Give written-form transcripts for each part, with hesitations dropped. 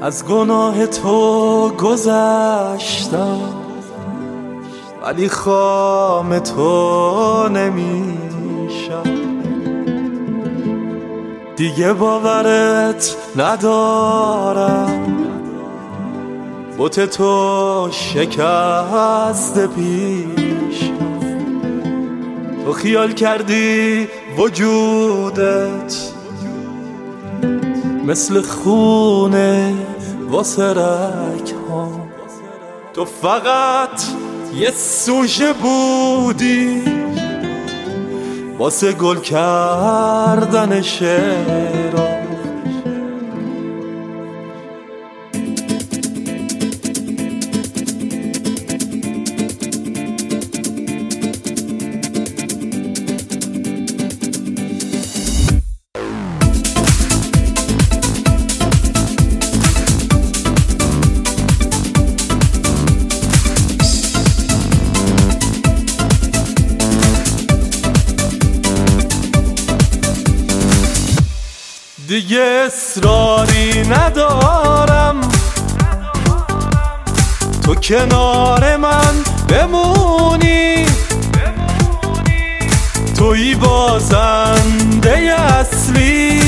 از گناه تو گذشتم، ولی خام تو نمیشم. دیگه باورت ندارم، بت تو شکست پیش. تو خیال کردی وجودت مثل خونه واسه رگ ها. تو فقط یه سوژه بودی واسه گل کردن شعرها. دیگه اصراری ندارم تو کنار من بمونی. تویی بازنده اصلی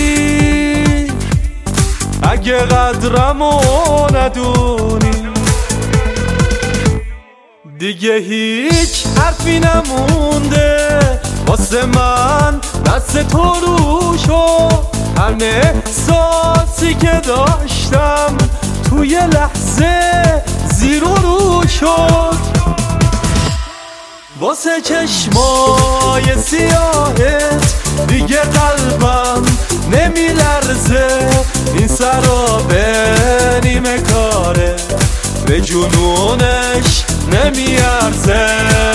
اگه قدرمو ندونی. دیگه هیچ حرفی نمونده واسه من دست تو روشو. هر احساسی که داشتم توی لحظه زیر و رو شد. واسه چشمای سیاهت دیگه قلبم نمیلرزه. این سرابه نیمه کاره به جنونش نمیارزه.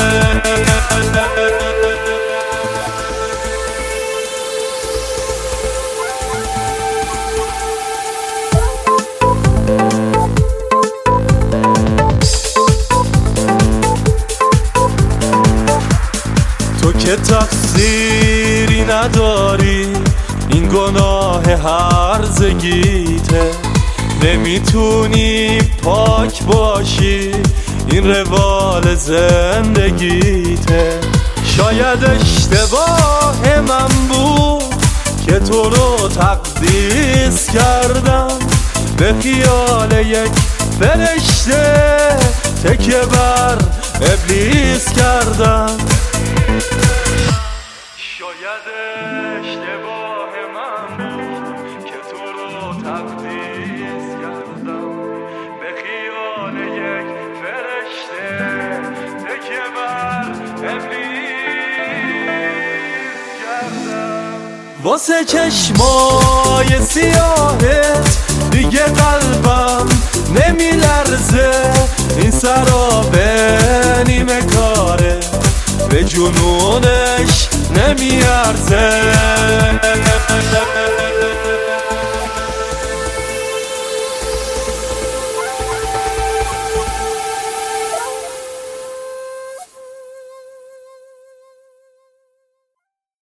که تقصیری نداری، این گناه هرزگیته. نمیتونی پاک باشی، این روال زندگیته. شاید اشتباه من بود که تو رو تقدیس کردم به خیال یک فرشته. تکیه بر ابلیس کردم. شاید اشتباه من بود که تو رو تقدیس کردم به خیال یک فرشته. تکیه بر ابلیس کردم. واسه چشمای سیاهت دیگه قلبم نمیلرزه. این سرابه نیمه کاره به جنونش نمیارزه.